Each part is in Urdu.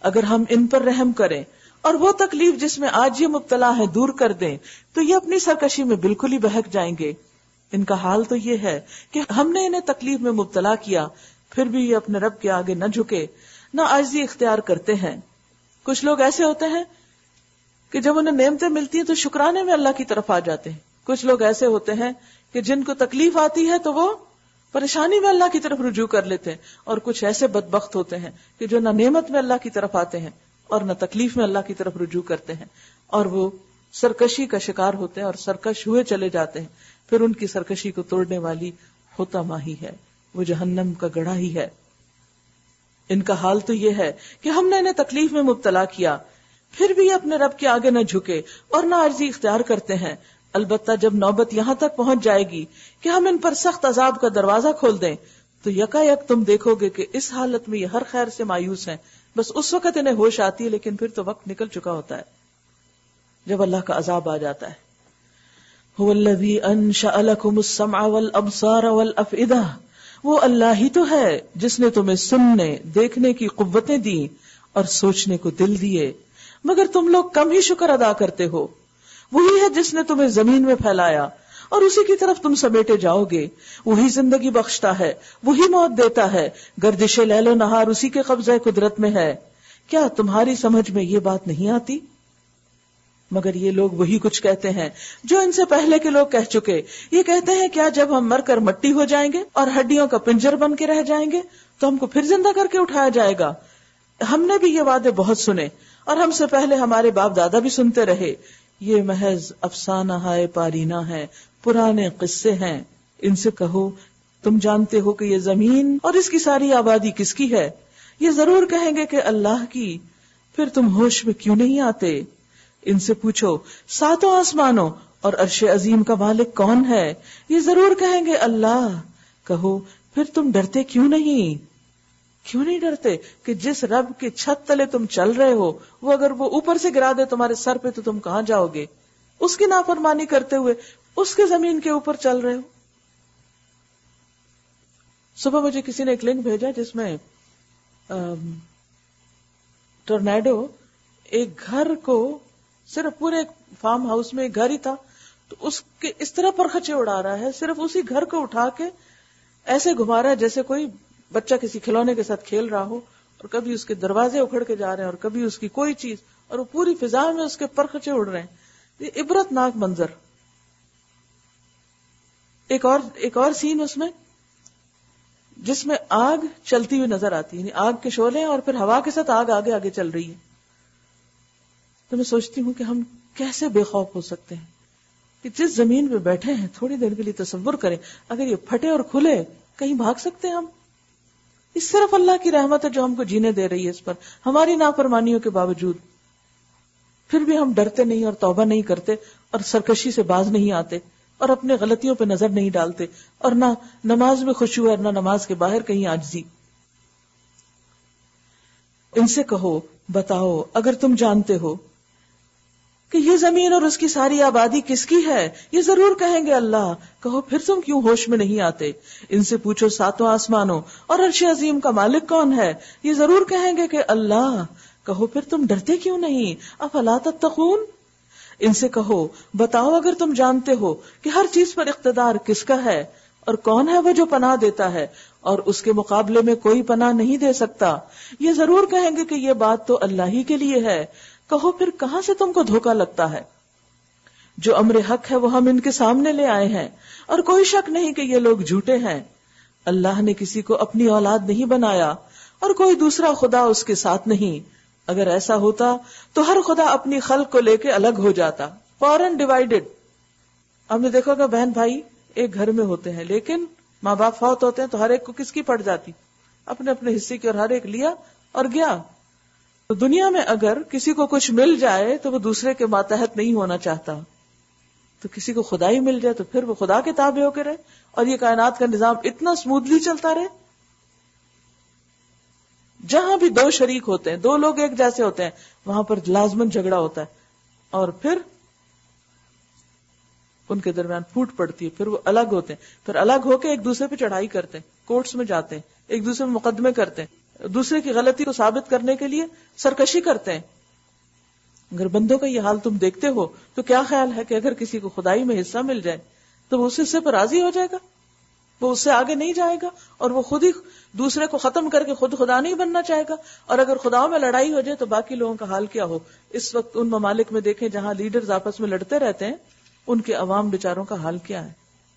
اگر ہم ان پر رحم کریں اور وہ تکلیف جس میں آج یہ مبتلا ہے دور کر دیں تو یہ اپنی سرکشی میں بالکل ہی بہک جائیں گے. ان کا حال تو یہ ہے کہ ہم نے انہیں تکلیف میں مبتلا کیا پھر بھی یہ اپنے رب کے آگے نہ جھکے نہ عاجزی اختیار کرتے ہیں. کچھ لوگ ایسے ہوتے ہیں کہ جب انہیں نعمتیں ملتی ہیں تو شکرانے میں اللہ کی طرف آ جاتے ہیں. کچھ لوگ ایسے ہوتے ہیں کہ جن کو تکلیف آتی ہے تو وہ پریشانی میں اللہ کی طرف رجوع کر لیتے ہیں, اور کچھ ایسے بدبخت ہوتے ہیں کہ جو نہ نعمت میں اللہ کی طرف آتے ہیں اور نہ تکلیف میں اللہ کی طرف رجوع کرتے ہیں, اور وہ سرکشی کا شکار ہوتے ہیں اور سرکش ہوئے چلے جاتے ہیں. پھر ان کی سرکشی کو توڑنے والی حطمہ ہی ہے, وہ جہنم کا گڑھا ہی ہے. ان کا حال تو یہ ہے کہ ہم نے انہیں تکلیف میں مبتلا کیا پھر بھی اپنے رب کے آگے نہ جھکے اور نہ عاجزی اختیار کرتے ہیں. البتہ جب نوبت یہاں تک پہنچ جائے گی کہ ہم ان پر سخت عذاب کا دروازہ کھول دیں تو یکا یک تم دیکھو گے کہ اس حالت میں یہ ہر خیر سے مایوس ہیں. بس اس وقت انہیں ہوش آتی ہے, لیکن پھر تو وقت نکل چکا ہوتا ہے جب اللہ کا عذاب آ جاتا ہے. هو الذی انشأ لکم السمع والابصار والافئدہ, وہ اللہ ہی تو ہے جس نے تمہیں سننے دیکھنے کی قوتیں دی اور سوچنے کو دل دیے, مگر تم لوگ کم ہی شکر ادا کرتے ہو. وہی ہے جس نے تمہیں زمین میں پھیلایا اور اسی کی طرف تم سمیٹے جاؤ گے. وہی زندگی بخشتا ہے, وہی موت دیتا ہے, گردش لیل و نہار اسی کے قبضہ قدرت میں ہے. کیا تمہاری سمجھ میں یہ بات نہیں آتی؟ مگر یہ لوگ وہی کچھ کہتے ہیں جو ان سے پہلے کے لوگ کہہ چکے. یہ کہتے ہیں کیا جب ہم مر کر مٹی ہو جائیں گے اور ہڈیوں کا پنجر بن کے رہ جائیں گے تو ہم کو پھر زندہ کر کے اٹھایا جائے گا؟ ہم نے بھی یہ وعدے بہت سنے اور ہم سے پہلے ہمارے باپ دادا بھی سنتے رہے. یہ محض افسانہ ہائے پارینہ ہے, پرانے قصے ہیں. ان سے کہو تم جانتے ہو کہ یہ زمین اور اس کی ساری آبادی کس کی ہے؟ یہ ضرور کہیں گے کہ اللہ کی. پھر تم ہوش میں کیوں نہیں آتے؟ ان سے پوچھو ساتوں آسمانوں اور عرش عظیم کا مالک کون ہے؟ یہ ضرور کہیں گے اللہ. کہو پھر تم ڈرتے کیوں نہیں ڈرتے کہ جس رب کے چھت تلے تم چل رہے ہو وہ اگر وہ اوپر سے گرا دے تمہارے سر پہ تو تم کہاں جاؤ گے؟ اس کی نافرمانی کرتے ہوئے اس کے زمین کے اوپر چل رہے ہو. صبح مجھے کسی نے ایک لنک بھیجا جس میں ٹورنیڈو ایک گھر کو, صرف پورے فارم ہاؤس میں ایک گھر ہی تھا, تو اس کے اس طرح پرخچے اڑا رہا ہے, صرف اسی گھر کو اٹھا کے ایسے گھما رہا ہے جیسے کوئی بچہ کسی کھلونے کے ساتھ کھیل رہا ہو, اور کبھی اس کے دروازے اکھڑ کے جا رہے ہیں اور کبھی اس کی کوئی چیز, اور وہ پوری فضا میں اس کے پرخچے اڑ رہے ہیں. یہ عبرت ناک منظر. ایک اور سین اس میں جس میں آگ چلتی ہوئی نظر آتی ہے, یعنی آگ کے شعلے اور پھر ہوا کے ساتھ آگ آگے آگے چل رہی ہے. تو میں سوچتی ہوں کہ ہم کیسے بے خوف ہو سکتے ہیں کہ جس زمین پہ بیٹھے ہیں تھوڑی دیر کے لیے تصور کریں اگر یہ پھٹے اور کھلے کہیں بھاگ سکتے ہیں ہم؟ اس صرف اللہ کی رحمت ہے جو ہم کو جینے دے رہی ہے اس پر, ہماری نافرمانیوں کے باوجود. پھر بھی ہم ڈرتے نہیں اور توبہ نہیں کرتے اور سرکشی سے باز نہیں آتے اور اپنے غلطیوں پہ نظر نہیں ڈالتے, اور نہ نماز میں خشوع اور نہ نماز کے باہر کہیں عاجزی. ان سے کہو بتاؤ اگر تم جانتے ہو کہ یہ زمین اور اس کی ساری آبادی کس کی ہے؟ یہ ضرور کہیں گے اللہ. کہو پھر تم کیوں ہوش میں نہیں آتے؟ ان سے پوچھو ساتوں آسمانوں اور عرش عظیم کا مالک کون ہے؟ یہ ضرور کہیں گے کہ اللہ. کہو پھر تم ڈرتے کیوں نہیں؟ افلا تتقون. ان سے کہو بتاؤ اگر تم جانتے ہو کہ ہر چیز پر اقتدار کس کا ہے اور کون ہے وہ جو پناہ دیتا ہے اور اس کے مقابلے میں کوئی پناہ نہیں دے سکتا. یہ ضرور کہیں گے کہ یہ بات تو اللہ ہی کے لیے ہے. کہو پھر کہاں سے تم کو دھوکا لگتا ہے؟ جو امر حق ہے وہ ہم ان کے سامنے لے آئے ہیں اور کوئی شک نہیں کہ یہ لوگ جھوٹے ہیں. اللہ نے کسی کو اپنی اولاد نہیں بنایا اور کوئی دوسرا خدا اس کے ساتھ نہیں. اگر ایسا ہوتا تو ہر خدا اپنی خلق کو لے کے الگ ہو جاتا, فوراً ڈیوائیڈڈ. ہم نے دیکھا کہ بہن بھائی ایک گھر میں ہوتے ہیں لیکن ماں باپ فوت ہوتے ہیں تو ہر ایک کو کس کی پڑ جاتی؟ اپنے اپنے حصے کی, اور ہر ایک لیا اور گیا. تو دنیا میں اگر کسی کو کچھ مل جائے تو وہ دوسرے کے ماتحت نہیں ہونا چاہتا, تو کسی کو خدا ہی مل جائے تو پھر وہ خدا کے تابع ہو کے رہے اور یہ کائنات کا نظام اتنا اسموتھلی چلتا رہے. جہاں بھی دو شریک ہوتے ہیں, دو لوگ ایک جیسے ہوتے ہیں, وہاں پر لازمن جھگڑا ہوتا ہے اور پھر ان کے درمیان پھوٹ پڑتی ہے, پھر وہ الگ ہوتے ہیں, پھر الگ ہو کے ایک دوسرے پہ چڑھائی کرتے ہیں, کورٹس میں جاتے ہیں, ایک دوسرے میں مقدمے کرتے ہیں, دوسرے کی غلطی کو ثابت کرنے کے لیے سرکشی کرتے ہیں. اگر بندوں کا یہ حال تم دیکھتے ہو تو کیا خیال ہے کہ اگر کسی کو خدائی میں حصہ مل جائے تو وہ اس حصے پر راضی ہو جائے گا؟ وہ اس سے آگے نہیں جائے گا اور وہ خود ہی دوسرے کو ختم کر کے خود خدا نہیں بننا چاہے گا. اور اگر خداؤں میں لڑائی ہو جائے تو باقی لوگوں کا حال کیا ہو؟ اس وقت ان ممالک میں دیکھیں جہاں لیڈرز آپس میں لڑتے رہتے ہیں، ان کے عوام بیچاروں کا حال کیا ہے؟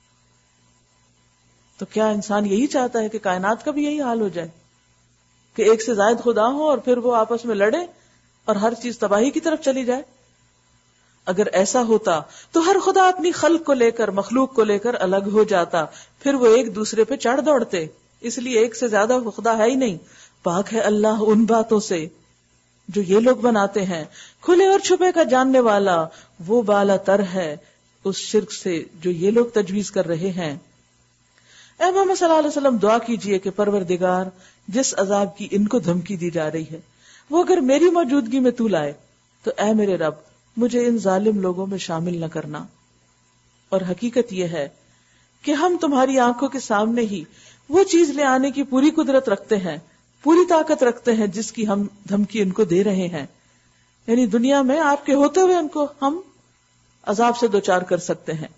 تو کیا انسان یہی چاہتا ہے کہ کائنات کا بھی یہی حال ہو جائے کہ ایک سے زائد خدا ہو اور پھر وہ آپس میں لڑے اور ہر چیز تباہی کی طرف چلی جائے؟ اگر ایسا ہوتا تو ہر خدا اپنی خلق کو لے کر، مخلوق کو لے کر الگ ہو جاتا، پھر وہ ایک دوسرے پہ چڑھ دوڑتے. اس لیے ایک سے زیادہ خدا ہے ہی نہیں. پاک ہے اللہ ان باتوں سے جو یہ لوگ بناتے ہیں، کھلے اور چھپے کا جاننے والا وہ بالا تر ہے اس شرک سے جو یہ لوگ تجویز کر رہے ہیں. اے محمد صلی اللہ علیہ وسلم دعا کیجئے کہ پروردگار جس عذاب کی ان کو دھمکی دی جا رہی ہے وہ اگر میری موجودگی میں تو لائے تو اے میرے رب مجھے ان ظالم لوگوں میں شامل نہ کرنا. اور حقیقت یہ ہے کہ ہم تمہاری آنکھوں کے سامنے ہی وہ چیز لے آنے کی پوری قدرت رکھتے ہیں، پوری طاقت رکھتے ہیں جس کی ہم دھمکی ان کو دے رہے ہیں. یعنی دنیا میں آپ کے ہوتے ہوئے ان کو ہم عذاب سے دوچار کر سکتے ہیں.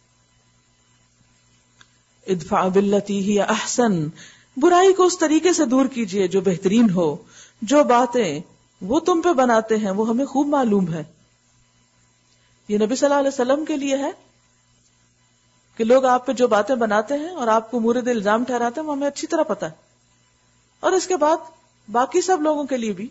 ادفع باللتی ہی احسن، برائی کو اس طریقے سے دور کیجئے جو بہترین ہو. جو باتیں وہ تم پہ بناتے ہیں وہ ہمیں خوب معلوم ہے. یہ نبی صلی اللہ علیہ وسلم کے لیے ہے کہ لوگ آپ پہ جو باتیں بناتے ہیں اور آپ کو مورد الزام ٹھہراتے ہیں وہ ہمیں اچھی طرح پتا ہے. اور اس کے بعد باقی سب لوگوں کے لیے بھی.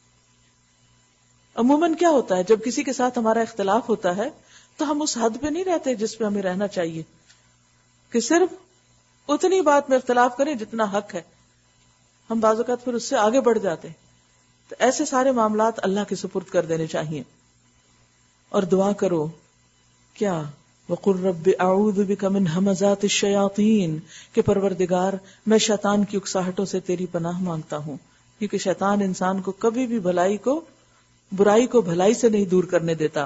عموماً کیا ہوتا ہے جب کسی کے ساتھ ہمارا اختلاف ہوتا ہے تو ہم اس حد پہ نہیں رہتے جس پہ ہمیں رہنا چاہیے کہ صرف اتنی بات میں اختلاف کریں جتنا حق ہے. ہم بعض اوقات پھر اس سے آگے بڑھ جاتے ہیں. تو ایسے سارے معاملات اللہ کے سپرد کر دینے چاہیے اور دعا کرو. کیا وَقُلْ رَبِّ أَعُوذُ بِكَ مِنْ هَمَزَاتِ الشَّيَاطِينِ کہ پروردگار میں شیطان کی اکساہٹوں سے تیری پناہ مانگتا ہوں، کیونکہ شیطان انسان کو کبھی بھی برائی کو بھلائی سے نہیں دور کرنے دیتا.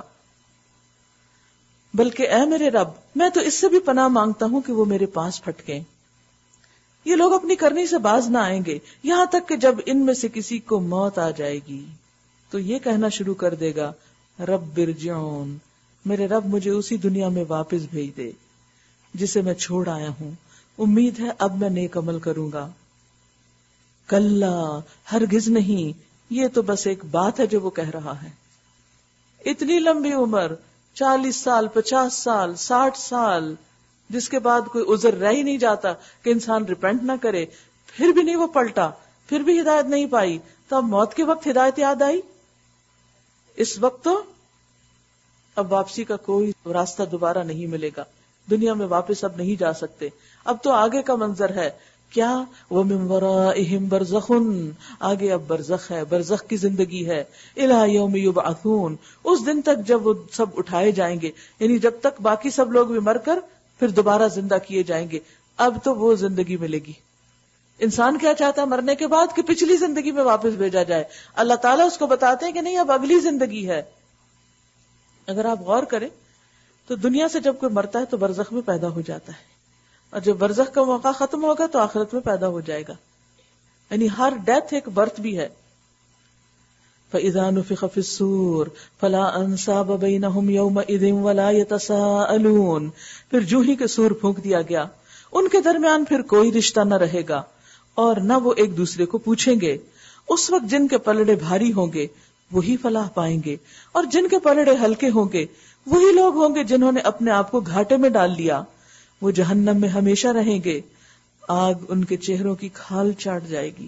بلکہ اے میرے رب میں تو اس سے بھی پناہ مانگتا ہوں کہ وہ میرے پاس پھٹکیں. یہ لوگ اپنی کرنی سے باز نہ آئیں گے یہاں تک کہ جب ان میں سے کسی کو موت آ جائے گی تو یہ کہنا شروع کر دے گا رب ارجعون، میرے رب مجھے اسی دنیا میں واپس بھیج دے جسے میں چھوڑ آیا ہوں، امید ہے اب میں نیک عمل کروں گا. کلا ہرگز نہیں، یہ تو بس ایک بات ہے جو وہ کہہ رہا ہے. اتنی لمبی عمر، 40 سال، 50 سال، 60 سال، جس کے بعد کوئی عذر رہ ہی نہیں جاتا کہ انسان ریپینٹ نہ کرے، پھر بھی نہیں وہ پلٹا، پھر بھی ہدایت نہیں پائی، تو اب موت کے وقت ہدایت یاد آئی. اس وقت تو اب واپسی کا کوئی راستہ دوبارہ نہیں ملے گا، دنیا میں واپس اب نہیں جا سکتے. اب تو آگے کا منظر ہے کیا، وَمِن وَرَائِهِمْ بَرْزَخٌ، آگے اب برزخ ہے، برزخ کی زندگی ہے. إِلَى يَوْمِ يُبْعَثُونَ، اس دن تک جب وہ سب اٹھائے جائیں گے، یعنی جب تک باقی سب لوگ بھی مر کر پھر دوبارہ زندہ کیے جائیں گے. اب تو وہ زندگی ملے گی. انسان کیا چاہتا ہے مرنے کے بعد کہ پچھلی زندگی میں واپس بھیجا جائے. اللہ تعالیٰ اس کو بتاتے ہیں کہ نہیں، اب اگلی زندگی ہے. اگر آپ غور کریں تو دنیا سے جب کوئی مرتا ہے تو برزخ میں پیدا ہو جاتا ہے، اور جب برزخ کا موقع ختم ہوگا تو آخرت میں پیدا ہو جائے گا. یعنی ہر ڈیتھ ایک برتھ بھی ہے. فَإِذَا نُفِخَ فِي الصُّورِ فَلَا أَنْسَابَ بَيْنَهُمْ يَوْمَئِذٍ وَلَا يَتَسَاءَلُونَ، پھر جو ہی کہ سور پھونک دیا گیا ان کے درمیان پھر کوئی رشتہ نہ رہے گا اور نہ وہ ایک دوسرے کو پوچھیں گے. اس وقت جن کے پلڑے بھاری ہوں گے وہی فلاح پائیں گے، اور جن کے پلڑے ہلکے ہوں گے وہی لوگ ہوں گے جنہوں نے اپنے آپ کو گھاٹے میں ڈال لیا. وہ جہنم میں ہمیشہ رہیں گے، آگ ان کے چہروں کی کھال چاٹ جائے گی.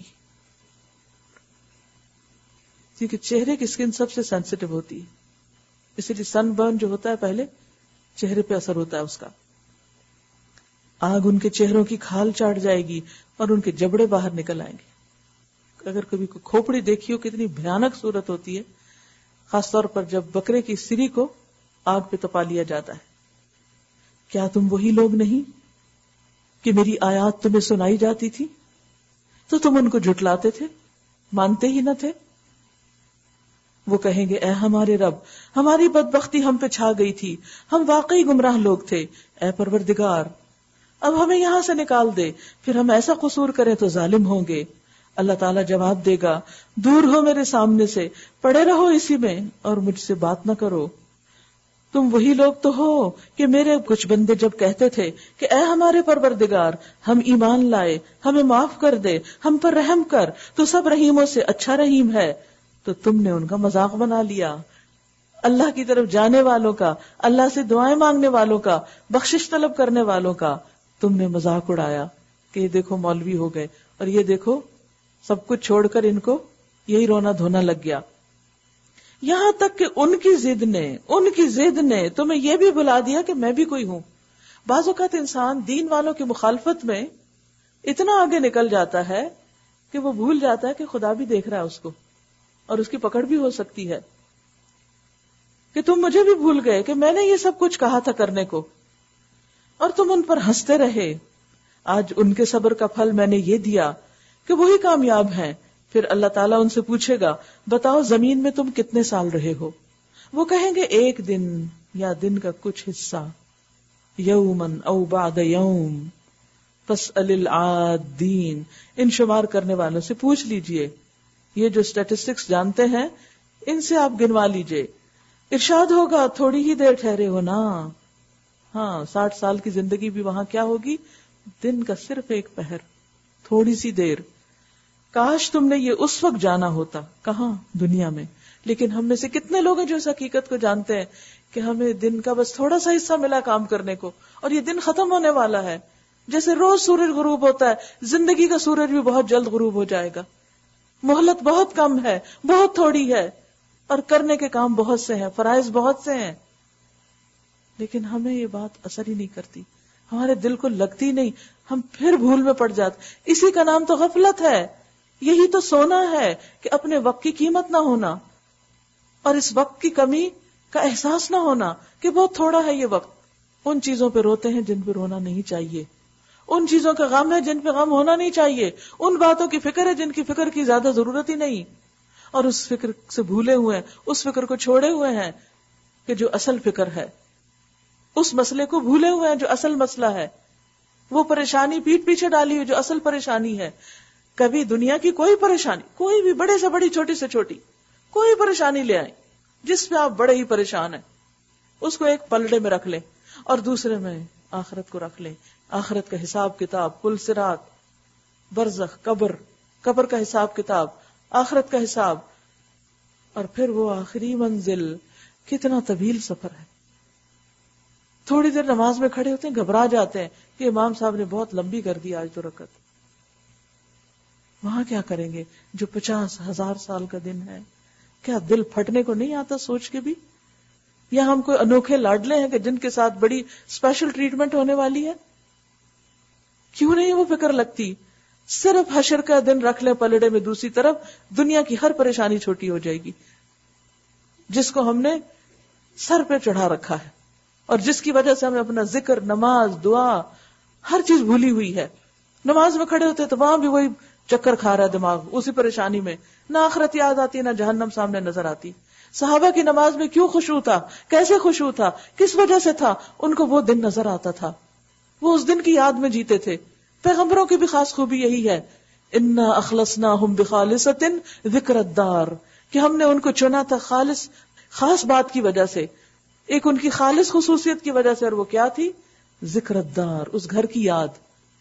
کیونکہ چہرے کی سکن سب سے سینسیٹیو ہوتی ہے، اسی لیے سن برن جو ہوتا ہے پہلے چہرے پہ اثر ہوتا ہے اس کا. آگ ان کے چہروں کی کھال چاٹ جائے گی اور ان کے جبڑے باہر نکل آئیں گے. اگر کبھی کھوپڑی دیکھی ہو کتنی بھیانک صورت ہوتی ہے، خاص طور پر جب بکرے کی سری کو آگ پہ تپا لیا جاتا ہے. کیا تم وہی لوگ نہیں کہ میری آیات تمہیں سنائی جاتی تھی تو تم ان کو جھٹلاتے تھے، مانتے ہی نہ تھے؟ وہ کہیں گے اے ہمارے رب، ہماری بدبختی ہم پہ چھا گئی تھی، ہم واقعی گمراہ لوگ تھے. اے پروردگار اب ہمیں یہاں سے نکال دے، پھر ہم ایسا قصور کریں تو ظالم ہوں گے. اللہ تعالیٰ جواب دے گا دور ہو میرے سامنے سے، پڑے رہو اسی میں اور مجھ سے بات نہ کرو. تم وہی لوگ تو ہو کہ میرے کچھ بندے جب کہتے تھے کہ اے ہمارے پروردگار ہم ایمان لائے، ہمیں معاف کر دے، ہم پر رحم کر، تو سب رحیموں سے اچھا رحیم ہے، تو تم نے ان کا مذاق بنا لیا. اللہ کی طرف جانے والوں کا، اللہ سے دعائیں مانگنے والوں کا، بخشش طلب کرنے والوں کا تم نے مذاق اڑایا کہ یہ دیکھو مولوی ہو گئے، اور یہ دیکھو سب کچھ چھوڑ کر ان کو یہی رونا دھونا لگ گیا. یہاں تک کہ ان کی ضد نے تمہیں یہ بھی بلا دیا کہ میں بھی کوئی ہوں. بعض اوقات انسان دین والوں کی مخالفت میں اتنا آگے نکل جاتا ہے کہ وہ بھول جاتا ہے کہ خدا بھی دیکھ رہا ہے اس کو، اور اس کی پکڑ بھی ہو سکتی ہے کہ تم مجھے بھی بھول گئے کہ میں نے یہ سب کچھ کہا تھا کرنے کو، اور تم ان پر ہنستے رہے. آج ان کے صبر کا پھل میں نے یہ دیا کہ وہی کامیاب ہیں. پھر اللہ تعالیٰ ان سے پوچھے گا بتاؤ زمین میں تم کتنے سال رہے ہو؟ وہ کہیں گے ایک دن یا دن کا کچھ حصہ. یومن او بعد یوم فاسأل العادین. ان شمار کرنے والوں سے پوچھ لیجئے، یہ جو اسٹیٹسٹکس جانتے ہیں ان سے آپ گنوا لیجئے. ارشاد ہوگا تھوڑی ہی دیر ٹھہرے ہو نا. ہاں 60 سال کی زندگی بھی وہاں کیا ہوگی؟ دن کا صرف ایک پہر، تھوڑی سی دیر. کاش تم نے یہ اس وقت جانا ہوتا. کہاں؟ دنیا میں. لیکن ہم میں سے کتنے لوگ ہیں جو اس حقیقت کو جانتے ہیں کہ ہمیں دن کا بس تھوڑا سا حصہ ملا کام کرنے کو، اور یہ دن ختم ہونے والا ہے. جیسے روز سورج غروب ہوتا ہے، زندگی کا سورج بھی بہت جلد غروب ہو جائے گا. مہلت بہت کم ہے، بہت تھوڑی ہے، اور کرنے کے کام بہت سے ہیں، فرائض بہت سے ہیں. لیکن ہمیں یہ بات اثر ہی نہیں کرتی، ہمارے دل کو لگتی نہیں، ہم پھر بھول میں پڑ جاتے. اسی کا نام تو غفلت ہے. یہی تو سونا ہے کہ اپنے وقت کی قیمت نہ ہونا، اور اس وقت کی کمی کا احساس نہ ہونا کہ بہت تھوڑا ہے یہ وقت. ان چیزوں پہ روتے ہیں جن پہ رونا نہیں چاہیے، ان چیزوں کا غم ہے جن پہ غم ہونا نہیں چاہیے، ان باتوں کی فکر ہے جن کی فکر کی زیادہ ضرورت ہی نہیں، اور اس فکر سے بھولے ہوئے ہیں، اس فکر کو چھوڑے ہوئے ہیں کہ جو اصل فکر ہے، اس مسئلے کو بھولے ہوئے ہیں جو اصل مسئلہ ہے، وہ پریشانی پیٹ پیچھے ڈالی ہوئی جو اصل پریشانی ہے. کبھی دنیا کی کوئی پریشانی، کوئی بھی بڑے سے بڑی چھوٹی سے چھوٹی کوئی پریشانی لے آئیں جس پہ آپ بڑے ہی پریشان ہیں، اس کو ایک پلڑے میں رکھ لیں اور دوسرے میں آخرت کو رکھ لیں. آخرت کا حساب کتاب، پل صراط، برزخ، قبر کا حساب کتاب، آخرت کا حساب، اور پھر وہ آخری منزل. کتنا طویل سفر ہے. تھوڑی دیر نماز میں کھڑے ہوتے ہیں، گھبرا جاتے ہیں کہ امام صاحب نے بہت لمبی کر دی آج تو رکعت. وہاں کیا کریں گے جو 50,000 سال کا دن ہے؟ کیا دل پھٹنے کو نہیں آتا سوچ کے بھی؟ یا ہم کوئی انوکھے لاڈلے ہیں کہ جن کے ساتھ بڑی اسپیشل ٹریٹمنٹ ہونے والی ہے؟ کیوں نہیں وہ فکر لگتی؟ صرف حشر کا دن رکھ لیں پلڑے میں، دوسری طرف دنیا کی ہر پریشانی چھوٹی ہو جائے گی جس کو ہم نے سر پہ چڑھا رکھا ہے، اور جس کی وجہ سے ہمیں اپنا ذکر، نماز، دعا، ہر چیز بھولی ہوئی ہے. نماز میں کھڑے ہوتے تو وہاں بھی وہی چکر کھا رہا ہے دماغ، اسی پریشانی میں، نہ آخرت یاد آتی نہ جہنم سامنے نظر آتی. صحابہ کی نماز میں کیوں خشوع تھا، کیسے خشوع تھا، کس وجہ سے تھا؟ ان کو وہ دن نظر آتا تھا، وہ اس دن کی یاد میں جیتے تھے. پیغمبروں کی بھی خاص خوبی یہی ہے، انا اخلصناہم بخالصۃ ذکر الدار، کہ ہم نے ان کو چنا تھا خاص بات کی وجہ سے، ایک ان کی خالص خصوصیت کی وجہ سے، اور وہ کیا تھی؟ ذکر الدار، اس گھر کی یاد.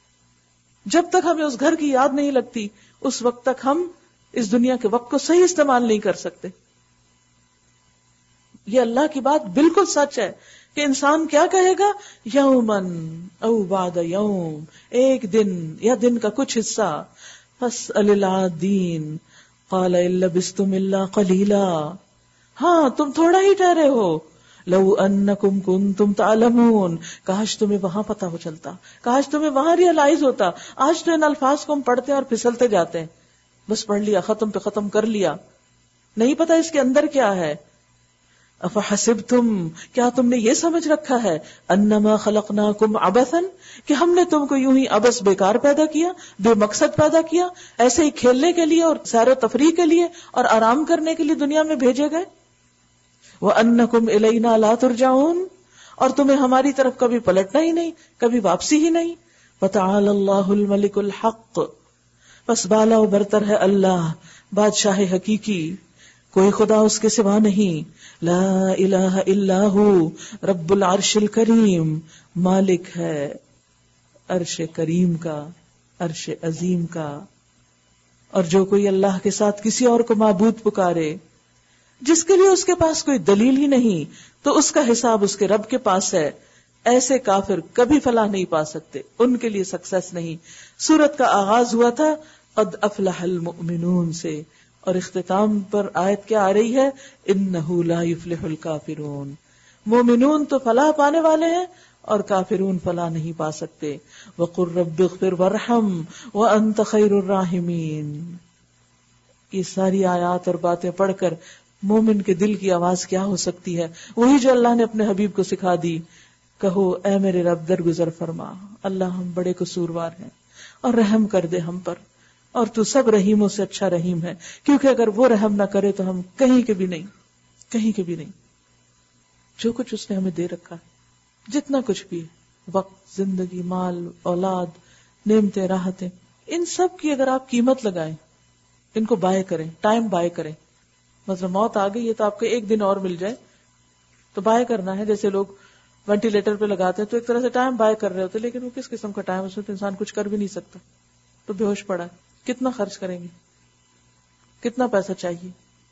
جب تک ہمیں اس گھر کی یاد نہیں لگتی اس وقت تک ہم اس دنیا کے وقت کو صحیح استعمال نہیں کر سکتے. یہ اللہ کی بات بالکل سچ ہے کہ انسان کیا کہے گا؟ یومن او بعد یوم، ایک دن یا دن کا کچھ حصہ. فاسأل العادین قال ان لبثتم الا قلیلا. ہاں تم تھوڑا ہی ٹھہرے ہو. لو انکم کنتم تعلمون، کاش تمہیں وہاں پتا ہو چلتا، کاش تمہیں وہاں ریئلائز ہوتا. آج تو ان الفاظ کو ہم پڑھتے ہیں اور پھسلتے جاتے ہیں، بس پڑھ لیا، ختم پہ ختم کر لیا، نہیں پتا اس کے اندر کیا ہے. افحسبتم، کیا تم نے یہ سمجھ رکھا ہے، انما خلقناکم عبثا، کہ ہم نے تم کو یوں ہی عبث بیکار پیدا کیا، بے مقصد پیدا کیا، ایسے ہی کھیلنے کے لیے اور سیر و تفریح کے لیے اور آرام کرنے کے لیے دنیا میں بھیجے گئے. وَأَنَّكُمْ إِلَيْنَا لَا تُرْجَعُونَ، اور تمہیں ہماری طرف کبھی پلٹنا ہی نہیں، کبھی واپسی ہی نہیں. وَتَعَالَى اللَّهُ الْمَلِكُ الْحَقُّ، بس بالا و برتر ہے اللہ بادشاہ حقیقی، کوئی خدا اس کے سوا نہیں. لا الہ الا ہو رب العرش الکریم، مالک ہے عرش کریم کا، عرش عظیم کا. اور جو کوئی اللہ کے ساتھ کسی اور کو معبود پکارے جس کے لیے اس کے پاس کوئی دلیل ہی نہیں، تو اس کا حساب اس کے رب کے پاس ہے. ایسے کافر کبھی فلاح نہیں پا سکتے، ان کے لیے سکسیس نہیں. سورت کا آغاز ہوا تھا قد افلح المؤمنون سے، اور اختتام پر آیت کیا آ رہی ہے؟ انہ لا یفلح الکافرون. مومنون تو فلاح پانے والے ہیں اور کافرون فلاح نہیں پا سکتے. وقل رب اغفر وارحم وانت خیر الراحمین. یہ ساری آیات اور باتیں پڑھ کر مومن کے دل کی آواز کیا ہو سکتی ہے؟ وہی جو اللہ نے اپنے حبیب کو سکھا دی. کہو اے میرے رب درگزر فرما، اللہ ہم بڑے قصوروار ہیں اور رحم کر دے ہم پر، اور تو سب رحیموں سے اچھا رحیم ہے، کیونکہ اگر وہ رحم نہ کرے تو ہم کہیں کے بھی نہیں، کہیں کے بھی نہیں. جو کچھ اس نے ہمیں دے رکھا ہے، جتنا کچھ بھی، وقت، زندگی، مال، اولاد، نعمتیں، راحتیں، ان سب کی اگر آپ قیمت لگائیں، ان کو بائے کریں، ٹائم بائے کریں. مطلب موت آ گئی ہے تو آپ کو ایک دن اور مل جائے تو بائے کرنا ہے. جیسے لوگ وینٹیلیٹر پہ لگاتے ہیں تو ایک طرح سے ٹائم بائے کر رہے ہوتے، لیکن وہ کس قسم کا ٹائم، اس میں تو انسان کچھ کر بھی نہیں سکتا، تو بے ہوش پڑا ہے. کتنا خرچ کریں گے، کتنا پیسہ چاہیے؟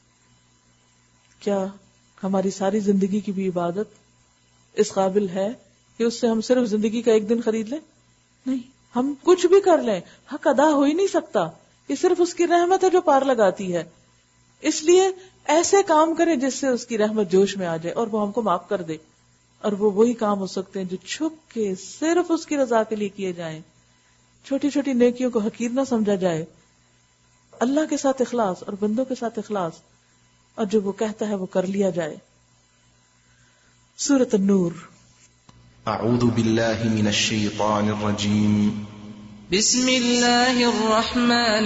کیا ہماری ساری زندگی کی بھی عبادت اس قابل ہے کہ اس سے ہم صرف زندگی کا ایک دن خرید لیں؟ نہیں. ہم کچھ بھی کر لیں، حق ادا ہو ہی نہیں سکتا. یہ صرف اس کی رحمت ہے جو پار لگاتی ہے. اس لیے ایسے کام کریں جس سے اس کی رحمت جوش میں آ جائے اور وہ ہم کو معاف کر دے. اور وہ وہی کام ہو سکتے ہیں جو چھپ کے صرف اس کی رضا کے لیے کیے جائیں. چھوٹی چھوٹی نیکیوں کو حقیر نہ سمجھا جائے. اللہ کے ساتھ اخلاص اور بندوں کے ساتھ اخلاص، اور جو وہ کہتا ہے وہ کر لیا جائے. سورۃ النور. اعوذ باللہ من الشیطان الرجیم. بسم اللہ الرحمن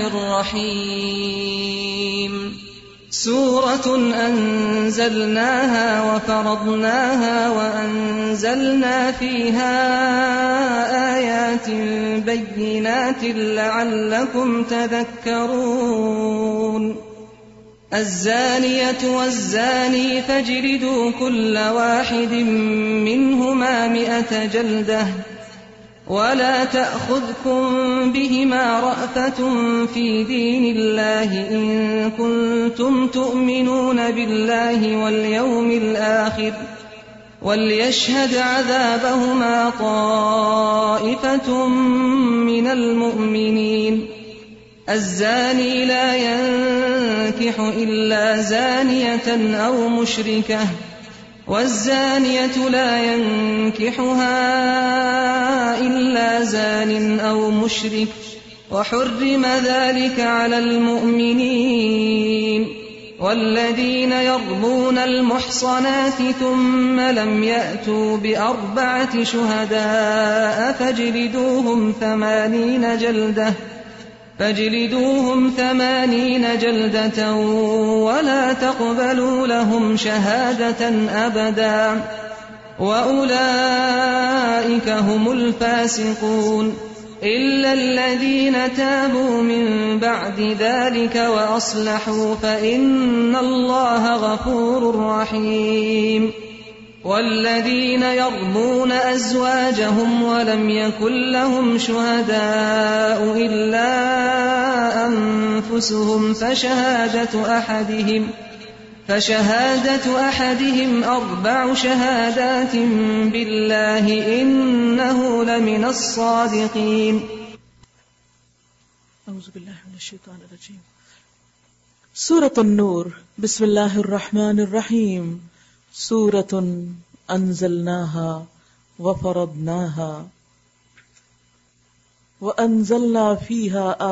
الرحیم. سورة أنزلناها وفرضناها وأنزلنا فيها آيات بينات لعلكم تذكرون. الزانية والزاني فاجلدوا كل واحد منهما 100 جلدة ولا تأخذكم بهما رأفة في دين الله إن كنتم تؤمنون بالله واليوم الآخر وليشهد عذابهما طائفة من المؤمنين. الزاني لا ينكح إلا زانية أو مشركة والزانية لا ينكحها إلا زان أو مشرك وحرم ذلك على المؤمنين. والذين يرمون المحصنات ثم لم يأتوا ب4 شهداء فاجلدوهم 80 جلدة ولا تقبلوا لهم شهادة أبدا وأولئك هم الفاسقون. إلا الذين تابوا من بعد ذلك وأصلحوا فإن الله غفور رحيم. والذين يرمون أزواجهم ولم يكن لهم شهداء إلا أنفسهم فشهادة أحدهم 4 شهادات بالله إنه لمن الصادقين. اعوذ باللہ من الشیطان الرجیم. سورۃ النور. بسم اللہ الرحمن الرحیم. سورۃ انزلناها وفرضناها وانزلنا فيها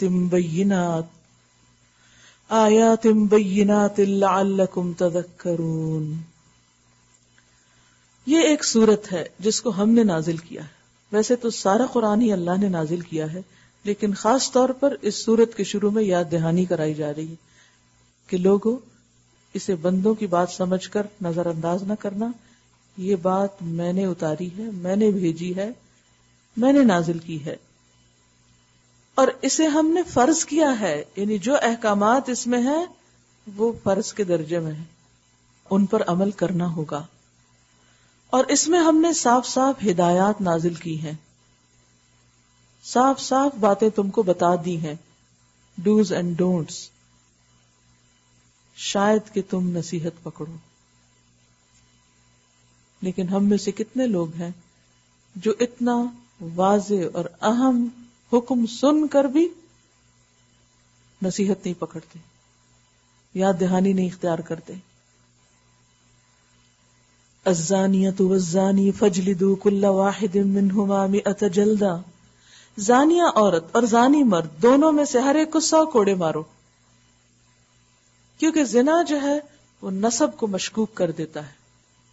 آیات بینات لعلکم تذکرون. یہ ایک سورت ہے جس کو ہم نے نازل کیا ہے. ویسے تو سارا قرآن ہی اللہ نے نازل کیا ہے، لیکن خاص طور پر اس سورت کے شروع میں یاد دہانی کرائی جا رہی ہے کہ لوگوں اسے بندوں کی بات سمجھ کر نظر انداز نہ کرنا. یہ بات میں نے اتاری ہے، میں نے بھیجی ہے، میں نے نازل کی ہے. اور اسے ہم نے فرض کیا ہے، یعنی جو احکامات اس میں ہیں وہ فرض کے درجے میں ہیں، ان پر عمل کرنا ہوگا. اور اس میں ہم نے صاف صاف ہدایات نازل کی ہیں، صاف صاف باتیں تم کو بتا دی ہیں، ڈوز اینڈ ڈونٹس، شاید کہ تم نصیحت پکڑو. لیکن ہم میں سے کتنے لوگ ہیں جو اتنا واضح اور اہم حکم سن کر بھی نصیحت نہیں پکڑتے، یاد دہانی نہیں اختیار کرتے. الزانیۃ والزانی فاجلدوا کل واحد منہما 100 جلدہ. زانیہ عورت اور زانی مرد دونوں میں سے ہر ایک کو 100 کوڑے مارو، کیونکہ زنا جو ہے وہ نسب کو مشکوک کر دیتا ہے،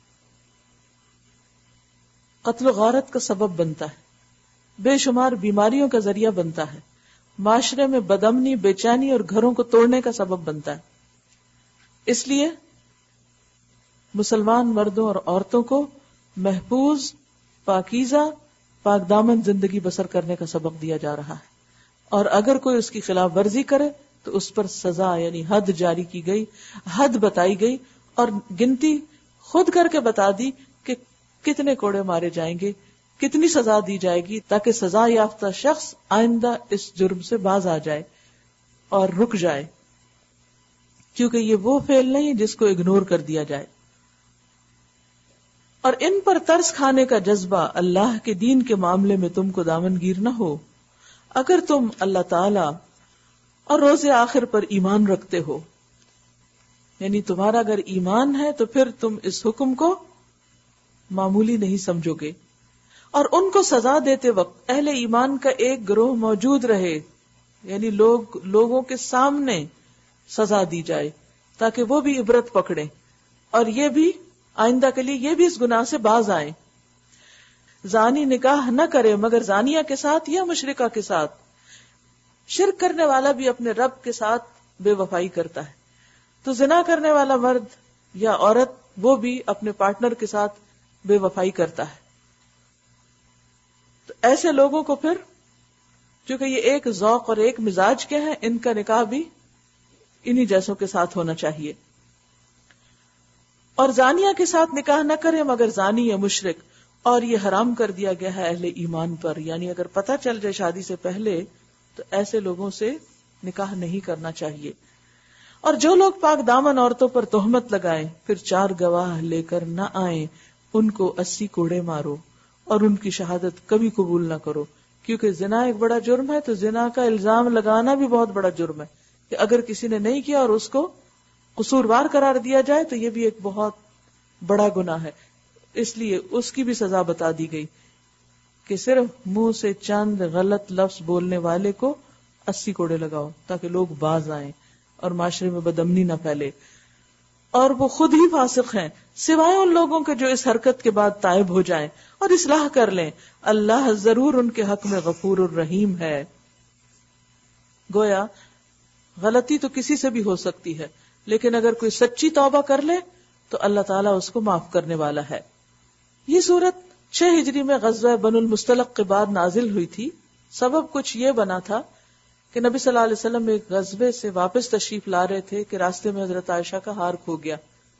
قتل و غارت کا سبب بنتا ہے، بے شمار بیماریوں کا ذریعہ بنتا ہے، معاشرے میں بدامنی، بے چینی اور گھروں کو توڑنے کا سبب بنتا ہے. اس لیے مسلمان مردوں اور عورتوں کو محفوظ، پاکیزہ، پاک دامن زندگی بسر کرنے کا سبق دیا جا رہا ہے. اور اگر کوئی اس کی خلاف ورزی کرے تو اس پر سزا یعنی حد جاری کی گئی، حد بتائی گئی اور گنتی خود کر کے بتا دی کہ کتنے کوڑے مارے جائیں گے، کتنی سزا دی جائے گی، تاکہ سزا یافتہ شخص آئندہ اس جرم سے باز آ جائے اور رک جائے، کیونکہ یہ وہ فعل نہیں جس کو اگنور کر دیا جائے. اور ان پر ترس کھانے کا جذبہ اللہ کے دین کے معاملے میں تم کو دامنگیر نہ ہو، اگر تم اللہ تعالی اور روز آخر پر ایمان رکھتے ہو. یعنی تمہارا اگر ایمان ہے تو پھر تم اس حکم کو معمولی نہیں سمجھو گے. اور ان کو سزا دیتے وقت اہل ایمان کا ایک گروہ موجود رہے، یعنی لوگوں کے سامنے سزا دی جائے تاکہ وہ بھی عبرت پکڑیں اور یہ بھی آئندہ کے لیے یہ بھی اس گناہ سے باز آئیں. زانی نکاح نہ کرے مگر زانیہ کے ساتھ یا مشرکہ کے ساتھ. شرک کرنے والا بھی اپنے رب کے ساتھ بے وفائی کرتا ہے، تو زنا کرنے والا مرد یا عورت وہ بھی اپنے پارٹنر کے ساتھ بے وفائی کرتا ہے. تو ایسے لوگوں کو پھر چونکہ یہ ایک ذوق اور ایک مزاج کے ہیں، ان کا نکاح بھی انہی جیسوں کے ساتھ ہونا چاہیے. اور زانیہ کے ساتھ نکاح نہ کرے مگر زانی یا مشرک، اور یہ حرام کر دیا گیا ہے اہل ایمان پر. یعنی اگر پتہ چل جائے شادی سے پہلے تو ایسے لوگوں سے نکاح نہیں کرنا چاہیے. اور جو لوگ پاک دامن عورتوں پر تہمت لگائیں پھر 4 گواہ لے کر نہ آئیں، ان کو 80 کوڑے مارو اور ان کی شہادت کبھی قبول نہ کرو. کیونکہ زنا ایک بڑا جرم ہے، تو زنا کا الزام لگانا بھی بہت بڑا جرم ہے کہ اگر کسی نے نہیں کیا اور اس کو قصوروار قرار دیا جائے تو یہ بھی ایک بہت بڑا گناہ ہے. اس لیے اس کی بھی سزا بتا دی گئی کہ صرف منہ سے چند غلط لفظ بولنے والے کو 80 کوڑے لگاؤ تاکہ لوگ باز آئیں اور معاشرے میں بدامنی نہ پھیلے. اور وہ خود ہی فاسق ہیں سوائے ان لوگوں کے جو اس حرکت کے بعد تائب ہو جائیں اور اصلاح کر لیں. اللہ ضرور ان کے حق میں غفور الرحیم ہے. گویا غلطی تو کسی سے بھی ہو سکتی ہے، لیکن اگر کوئی سچی توبہ کر لے تو اللہ تعالیٰ اس کو معاف کرنے والا ہے. یہ سورت 6 ہجری میں غزوہ بنو المصطلق کے بعد نازل ہوئی تھی. سبب کچھ یہ بنا تھا کہ نبی صلی اللہ علیہ وسلم ایک غزوے سے واپس تشریف لا رہے تھے کہ راستے میں حضرت عائشہ کا ہار کھو گیا،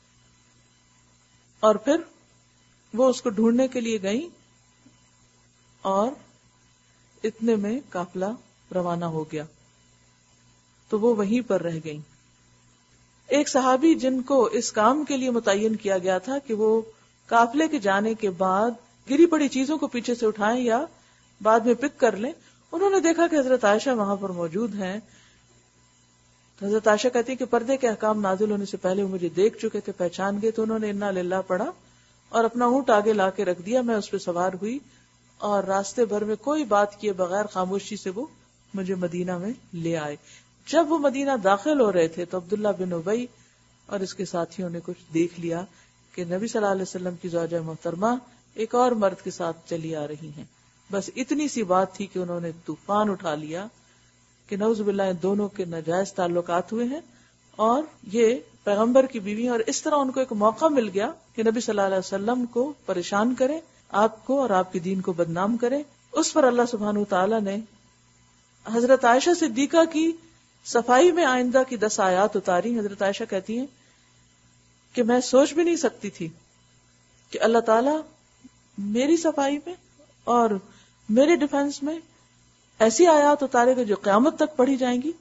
اور پھر وہ اس کو ڈھونڈنے کے لیے گئیں اور اتنے میں قافلہ روانہ ہو گیا تو وہ وہیں پر رہ گئیں. ایک صحابی جن کو اس کام کے لیے متعین کیا گیا تھا کہ وہ قافلے کے جانے کے بعد گری پڑی چیزوں کو پیچھے سے اٹھائیں یا بعد میں پک کر لیں، انہوں نے دیکھا کہ حضرت عائشہ وہاں پر موجود ہیں. تو حضرت عائشہ کہتی کہ پردے کے احکام نازل ہونے سے پہلے وہ مجھے دیکھ چکے تھے، پہچان گئے، تو انہوں نے انا للہ پڑھا اور اپنا اونٹ آگے لا کے رکھ دیا. میں اس پہ سوار ہوئی اور راستے بھر میں کوئی بات کیے بغیر خاموشی سے وہ مجھے مدینہ میں لے آئے. جب وہ مدینہ داخل ہو رہے تھے تو عبداللہ بن ابی اور اس کے ساتھیوں نے کچھ دیکھ لیا کہ نبی صلی اللہ علیہ وسلم کی زوجہ محترمہ ایک اور مرد کے ساتھ چلی آ رہی ہیں. بس اتنی سی بات تھی کہ انہوں نے طوفان اٹھا لیا کہ نعوذ باللہ دونوں کے ناجائز تعلقات ہوئے ہیں اور یہ پیغمبر کی بیوی ہیں. اور اس طرح ان کو ایک موقع مل گیا کہ نبی صلی اللہ علیہ وسلم کو پریشان کریں، آپ کو اور آپ کے دین کو بدنام کریں. اس پر اللہ سبحانہ وتعالی نے حضرت عائشہ صدیقہ کی صفائی میں آئندہ کی 10 آیات اتاری. حضرت عائشہ کہتی ہیں کہ میں سوچ بھی نہیں سکتی تھی کہ اللہ تعالی میری صفائی میں اور میرے ڈیفنس میں ایسی آیات اتارے گا جو قیامت تک پڑھی جائیں گی.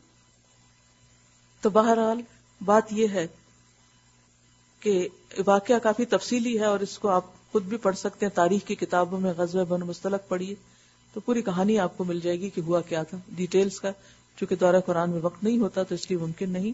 تو بہرحال بات یہ ہے کہ واقعہ کافی تفصیلی ہے اور اس کو آپ خود بھی پڑھ سکتے ہیں. تاریخ کی کتابوں میں غزوہ بنو مصطلق پڑھیے تو پوری کہانی آپ کو مل جائے گی کہ ہوا کیا تھا. ڈیٹیلز کا چونکہ دورہ قرآن میں وقت نہیں ہوتا تو اس لیے ممکن نہیں.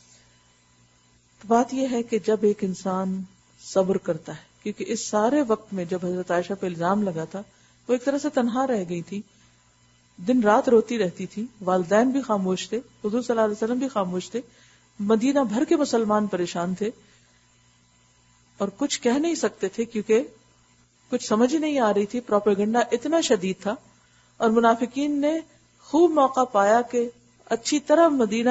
تو بات یہ ہے کہ جب ایک انسان صبر کرتا ہے، کیونکہ اس سارے وقت میں جب حضرت عائشہ پہ الزام لگا تھا وہ ایک طرح سے تنہا رہ گئی تھی، دن رات روتی رہتی تھی، والدین بھی خاموش تھے، حضور صلی اللہ علیہ وسلم بھی خاموش تھے، مدینہ بھر کے مسلمان پریشان تھے اور کچھ کہہ نہیں سکتے تھے کیونکہ کچھ سمجھ ہی نہیں آ رہی تھی. پروپیگنڈا اتنا شدید تھا اور منافقین نے خوب موقع پایا کہ اچھی طرح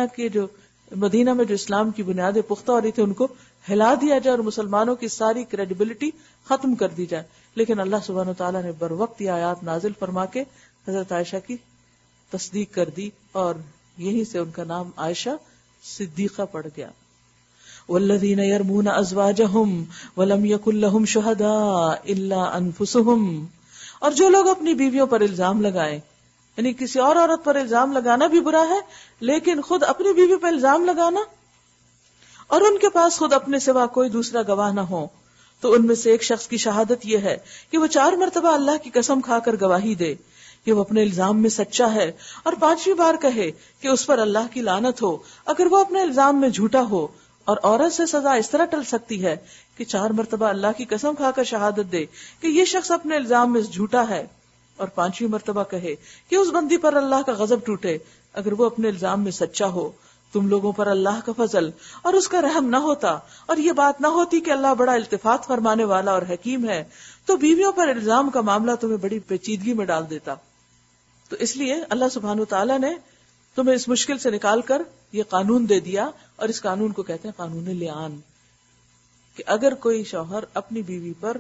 مدینہ میں جو اسلام کی بنیادیں پختہ ہو رہی تھی ان کو ہلا دیا جائے اور مسلمانوں کی ساری کریڈیبلٹی ختم کر دی جائے. لیکن اللہ سبحانہ وتعالیٰ نے بر وقت یہ آیات نازل فرما کے حضرت عائشہ کی تصدیق کر دی اور یہیں سے ان کا نام عائشہ صدیقہ پڑ گیا. والذین یرمون ازواجہم ولم یکن لہم شہداء الا انفسہم، اور جو لوگ اپنی بیویوں پر الزام لگائیں، یعنی کسی اور عورت پر الزام لگانا بھی برا ہے لیکن خود اپنی بیوی پر الزام لگانا اور ان کے پاس خود اپنے سوا کوئی دوسرا گواہ نہ ہو، تو ان میں سے ایک شخص کی شہادت یہ ہے کہ وہ 4 مرتبہ اللہ کی قسم کھا کر گواہی دے کہ وہ اپنے الزام میں سچا ہے اور 5ویں بار کہے کہ اس پر اللہ کی لعنت ہو اگر وہ اپنے الزام میں جھوٹا ہو. اور عورت سے سزا اس طرح ٹل سکتی ہے کہ 4 مرتبہ اللہ کی قسم کھا کر شہادت دے کہ یہ شخص اپنے الزام میں جھوٹا ہے اور 5ویں مرتبہ کہے کہ اس بندی پر اللہ کا غضب ٹوٹے اگر وہ اپنے الزام میں سچا ہو. تم لوگوں پر اللہ کا فضل اور اس کا رحم نہ ہوتا اور یہ بات نہ ہوتی کہ اللہ بڑا التفات فرمانے والا اور حکیم ہے تو بیویوں پر الزام کا معاملہ تمہیں بڑی پیچیدگی میں ڈال دیتا. تو اس لیے اللہ سبحانہ وتعالیٰ نے تمہیں اس مشکل سے نکال کر یہ قانون دے دیا اور اس قانون کو کہتے ہیں قانون لعان، کہ اگر کوئی شوہر اپنی بیوی پر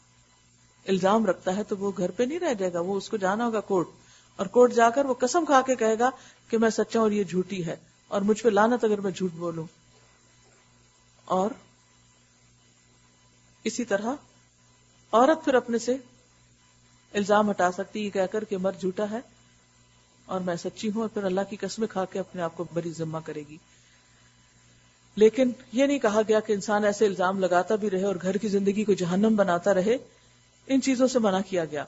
الزام رکھتا ہے تو وہ گھر پہ نہیں رہ جائے گا، وہ اس کو جانا ہوگا کورٹ، اور کورٹ جا کر وہ قسم کھا کے کہے گا کہ میں سچا ہوں اور یہ جھوٹی ہے اور مجھ پہ لعنت اگر میں جھوٹ بولوں. اور اسی طرح عورت پھر اپنے سے الزام ہٹا سکتی ہے کہہ کر کہ مرد جھوٹا ہے اور میں سچی ہوں، اور پھر اللہ کی قسمیں کھا کے اپنے آپ کو بری ذمہ کرے گی. لیکن یہ نہیں کہا گیا کہ انسان ایسے الزام لگاتا بھی رہے اور گھر کی زندگی کو جہنم بناتا رہے. ان چیزوں سے منع کیا گیا.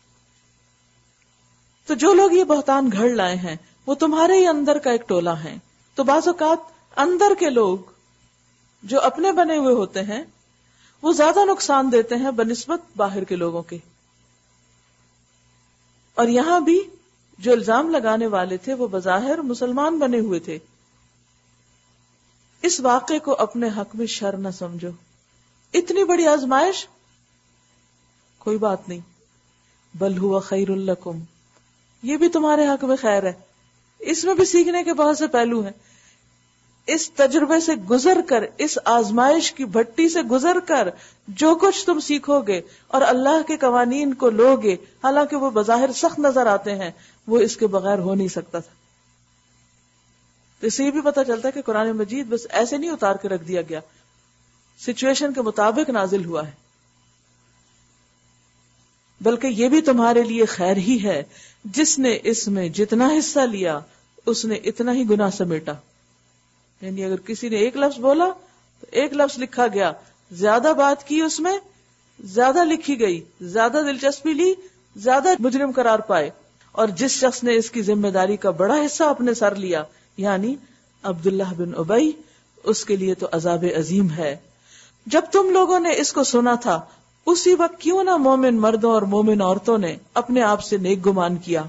تو جو لوگ یہ بہتان گھڑ لائے ہیں وہ تمہارے ہی اندر کا ایک ٹولہ ہیں. تو بعض اوقات اندر کے لوگ جو اپنے بنے ہوئے ہوتے ہیں وہ زیادہ نقصان دیتے ہیں بنسبت باہر کے لوگوں کے. اور یہاں بھی جو الزام لگانے والے تھے وہ بظاہر مسلمان بنے ہوئے تھے. اس واقعے کو اپنے حق میں شر نہ سمجھو. اتنی بڑی آزمائش کوئی بات نہیں، بل ہوا خیر لکم، یہ بھی تمہارے حق میں خیر ہے. اس میں بھی سیکھنے کے بہت سے پہلو ہیں. اس تجربے سے گزر کر، اس آزمائش کی بھٹی سے گزر کر جو کچھ تم سیکھو گے اور اللہ کے قوانین کو لوگے، حالانکہ وہ بظاہر سخت نظر آتے ہیں، وہ اس کے بغیر ہو نہیں سکتا تھا. تو اس سے یہ بھی پتہ چلتا ہے کہ قرآن مجید بس ایسے نہیں اتار کے رکھ دیا گیا، سچویشن کے مطابق نازل ہوا ہے، بلکہ یہ بھی تمہارے لیے خیر ہی ہے. جس نے اس میں جتنا حصہ لیا اس نے اتنا ہی گناہ سمیٹا. یعنی اگر کسی نے ایک لفظ بولا تو ایک لفظ لکھا گیا، زیادہ بات کی اس میں زیادہ لکھی گئی، زیادہ دلچسپی لی زیادہ مجرم قرار پائے. اور جس شخص نے اس کی ذمہ داری کا بڑا حصہ اپنے سر لیا، یعنی عبداللہ بن ابی، اس کے لیے تو عذاب عظیم ہے. جب تم لوگوں نے اس کو سنا تھا اسی وقت کیوں نہ مومن مردوں اور مومن عورتوں نے اپنے آپ سے نیک گمان کیا.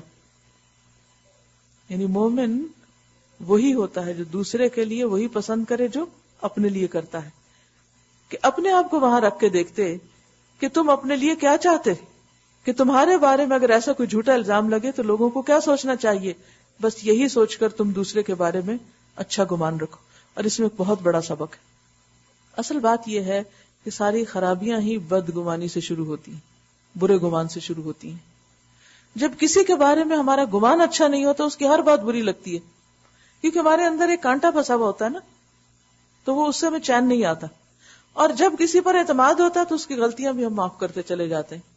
یعنی مومن وہی ہوتا ہے جو دوسرے کے لیے وہی پسند کرے جو اپنے لیے کرتا ہے. کہ اپنے آپ کو وہاں رکھ کے دیکھتے کہ تم اپنے لیے کیا چاہتے، کہ تمہارے بارے میں اگر ایسا کوئی جھوٹا الزام لگے تو لوگوں کو کیا سوچنا چاہیے. بس یہی سوچ کر تم دوسرے کے بارے میں اچھا گمان رکھو. اور اس میں ایک بہت بڑا سبق ہے. اصل بات یہ ہے کہ ساری خرابیاں ہی بد گمانی سے شروع ہوتی ہیں، برے گمان سے شروع ہوتی ہیں. جب کسی کے بارے میں ہمارا گمان اچھا نہیں ہوتا اس کی ہر بات بری لگتی ہے، کیونکہ ہمارے اندر ایک کانٹا پھنسا ہوا ہوتا ہے نا، تو وہ اس سے ہمیں چین نہیں آتا. اور جب کسی پر اعتماد ہوتا ہے تو اس کی غلطیاں بھی ہم معاف کرتے چلے جاتے ہیں.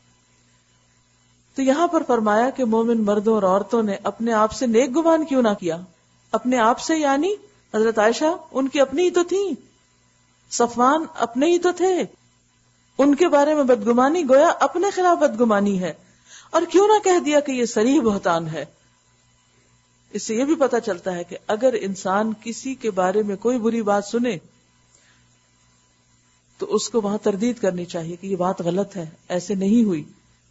تو یہاں پر فرمایا کہ مومن مردوں اور عورتوں نے اپنے آپ سے نیک گمان کیوں نہ کیا. اپنے آپ سے یعنی حضرت عائشہ ان کی اپنی ہی تو تھیں، صفوان اپنے ہی تو تھے، ان کے بارے میں بدگمانی گویا اپنے خلاف بدگمانی ہے. اور کیوں نہ کہہ دیا کہ یہ صریح بہتان ہے. اس سے یہ بھی پتہ چلتا ہے کہ اگر انسان کسی کے بارے میں کوئی بری بات سنے تو اس کو وہاں تردید کرنی چاہیے کہ یہ بات غلط ہے، ایسے نہیں ہوئی،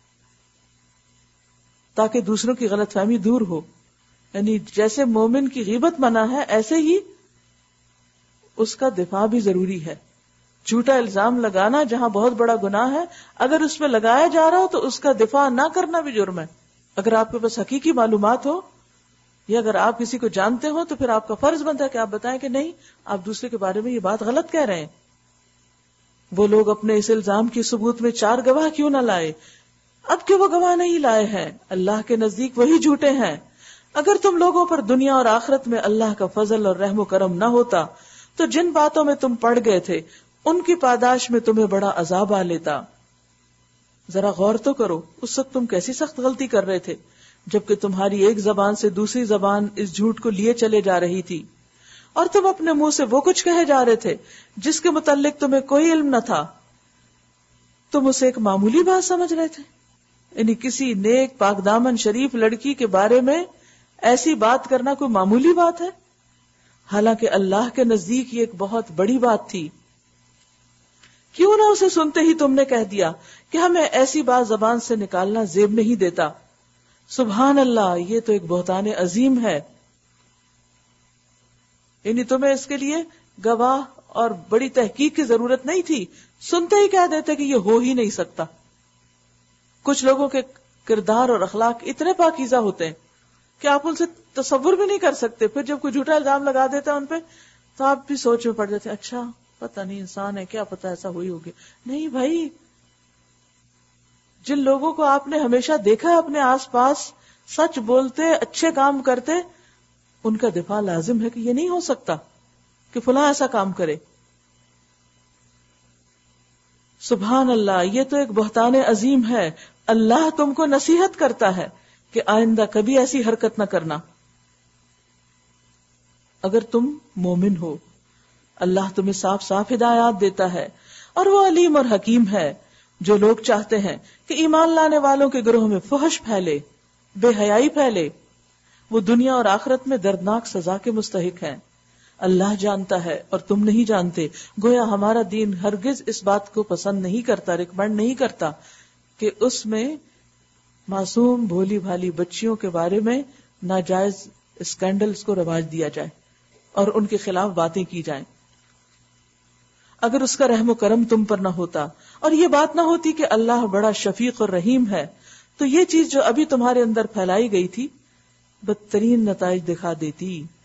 تاکہ دوسروں کی غلط فہمی دور ہو. یعنی جیسے مومن کی غیبت منع ہے ایسے ہی اس کا دفاع بھی ضروری ہے. جھوٹا الزام لگانا جہاں بہت بڑا گناہ ہے، اگر اس پہ لگایا جا رہا ہو تو اس کا دفاع نہ کرنا بھی جرم ہے. اگر آپ کے پاس حقیقی معلومات ہو یا اگر آپ کسی کو جانتے ہو تو پھر آپ کا فرض بنتا ہے کہ آپ بتائیں کہ نہیں، آپ دوسرے کے بارے میں یہ بات غلط کہہ رہے ہیں. وہ لوگ اپنے اس الزام کی ثبوت میں 4 گواہ کیوں نہ لائے؟ اب کہ وہ گواہ نہیں لائے ہیں، اللہ کے نزدیک وہی جھوٹے ہیں. اگر تم لوگوں پر دنیا اور آخرت میں اللہ کا فضل اور رحم و کرم نہ ہوتا تو جن باتوں میں تم پڑ گئے تھے ان کی پاداش میں تمہیں بڑا عذاب آ لیتا. ذرا غور تو کرو، اس وقت تم کیسی سخت غلطی کر رہے تھے جبکہ تمہاری ایک زبان سے دوسری زبان اس جھوٹ کو لیے چلے جا رہی تھی، اور تم اپنے منہ سے وہ کچھ کہے جا رہے تھے جس کے متعلق تمہیں کوئی علم نہ تھا. تم اسے ایک معمولی بات سمجھ رہے تھے. یعنی کسی نیک پاک دامن شریف لڑکی کے بارے میں ایسی بات کرنا کوئی معمولی بات ہے، حالانکہ اللہ کے نزدیک یہ ایک بہت بڑی بات تھی. کیوں نہ اسے سنتے ہی تم نے کہہ دیا کہ ہمیں ایسی بات زبان سے نکالنا زیب نہیں دیتا. سبحان اللہ، یہ تو ایک بہتان عظیم ہے. یعنی تمہیں اس کے لیے گواہ اور بڑی تحقیق کی ضرورت نہیں تھی، سنتے ہی کہہ دیتے کہ یہ ہو ہی نہیں سکتا. کچھ لوگوں کے کردار اور اخلاق اتنے پاکیزہ ہوتے ہیں کہ آپ ان سے تصور بھی نہیں کر سکتے. پھر جب کوئی جھوٹا الزام لگا دیتا ہے ان پہ تو آپ بھی سوچ میں پڑ جاتے ہیں، اچھا پتہ نہیں انسان ہے، کیا پتہ ایسا ہوئی ہوگی. نہیں بھائی، جن لوگوں کو آپ نے ہمیشہ دیکھا ہے اپنے آس پاس سچ بولتے، اچھے کام کرتے، ان کا دفاع لازم ہے کہ یہ نہیں ہو سکتا کہ فلاں ایسا کام کرے. سبحان اللہ، یہ تو ایک بہتان عظیم ہے. اللہ تم کو نصیحت کرتا ہے کہ آئندہ کبھی ایسی حرکت نہ کرنا. اگر تم مومن ہو، اللہ تمہیں صاف صاف ہدایات دیتا ہے، اور وہ علیم اور حکیم ہے. جو لوگ چاہتے ہیں کہ ایمان لانے والوں کے گروہ میں فحش پھیلے، بے حیائی پھیلے، وہ دنیا اور آخرت میں دردناک سزا کے مستحق ہیں. اللہ جانتا ہے اور تم نہیں جانتے. گویا ہمارا دین ہرگز اس بات کو پسند نہیں کرتا، ریکمینڈ نہیں کرتا کہ اس میں معصوم بھولی بھالی بچیوں کے بارے میں ناجائز اسکینڈلز کو رواج دیا جائے اور ان کے خلاف باتیں کی جائیں. اگر اس کا رحم و کرم تم پر نہ ہوتا اور یہ بات نہ ہوتی کہ اللہ بڑا شفیق اور رحیم ہے، تو یہ چیز جو ابھی تمہارے اندر پھیلائی گئی تھی بدترین نتائج دکھا دیتی.